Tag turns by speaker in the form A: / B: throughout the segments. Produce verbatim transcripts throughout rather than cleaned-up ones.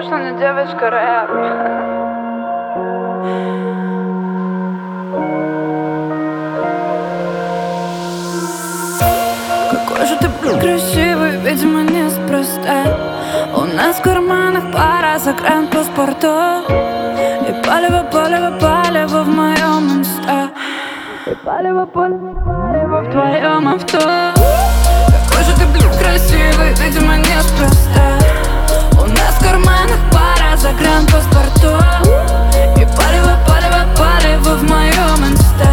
A: точно не девочка рэп. Какой же ты был красивый, видимо, неспроста. У нас в карманах пара загранпаспортов. И палево, палево, палево в моем инста. И палево, палево, палево в твоем авто. Какой же ты был красивый, видимо, неспроста. У нас в карманах пара загранпаспортов. И палево, палево, палево в моем инста.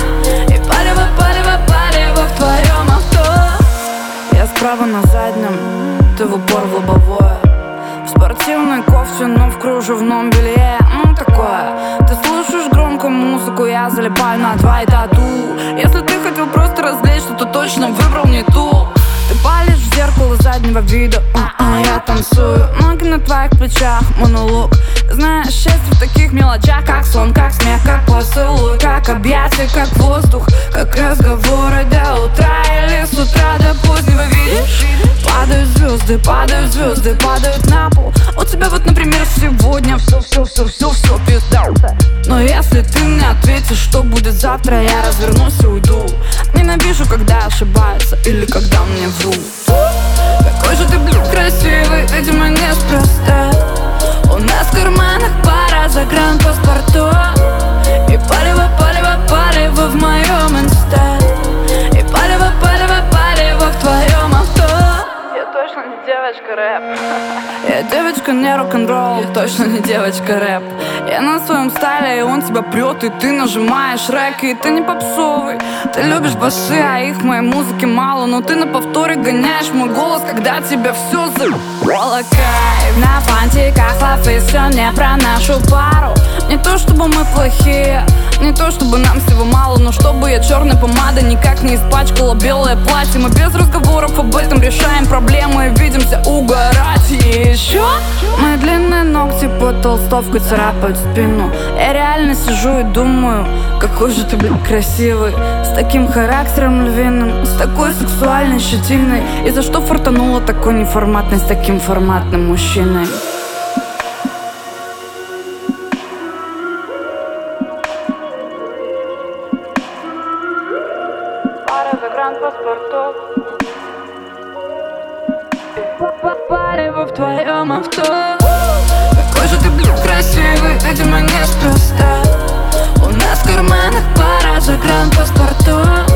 A: И палево, палево, палево в твоем авто. Я справа на заднем, ты в упор в лобовое. В спортивной кофте, но в кружевном белье. Ну такое. Ты слушаешь громко музыку, я залипаю на твои тату. Если ты хотел просто развлечься, то точно выбрал не ту. Ты палишь в зеркало заднего вида, а-а, я танцую. Ноги на твоих плечах, монолог. Знаешь, счастье в таких мелочах, как сон, как смех, как поцелуй, как объятия, как воздух, как разговоры до утра или с утра до позднего. Видишь? Падают звезды, падают звезды, падают на пол. У тебя вот, например, сегодня все, все, все, все, все пизда. Но если ты мне ответишь, что будет завтра, я развернусь и уйду. Ненавижу, когда ошибаются или когда мне врут. Какой же ты, блин, красивый, видимо, неспроста. У нас в карманах пара загранпаспортов. И палево, палево, палево в моем инста. И палево, палево, палево в твоем авто. Я точно не девочка рэп. Я девочка не рок-н-ролл, точно не девочка рэп. Я на своем стайле, и он тебя прет, и ты нажимаешь рэк, и ты не попсовый. Ты любишь басы, а их в моей музыке мало. Но ты на повторе гоняешь мой голос, когда тебя все забрало. Кайф на фантиках, лав, и все не про нашу пару. Не то чтобы мы плохие, не то чтобы нам всего мало, но чтобы я черной помадой никак не испачкала белое платье. Мы без разговоров об этом решаем проблемы и видимся угорать. И еще мои длинные ногти под толстовкой царапают спину. Я реально сижу и думаю, какой же ты, блин, красивый. С таким характером львиным, с такой сексуальной щетиной. И за что фартанула такой неформатный с таким форматным мужчиной? Пара загранпаспортов. Палево в твоем авто. Какой же ты, блин, красивый, видимо, неспроста. У нас в карманах пара загранпаспортов.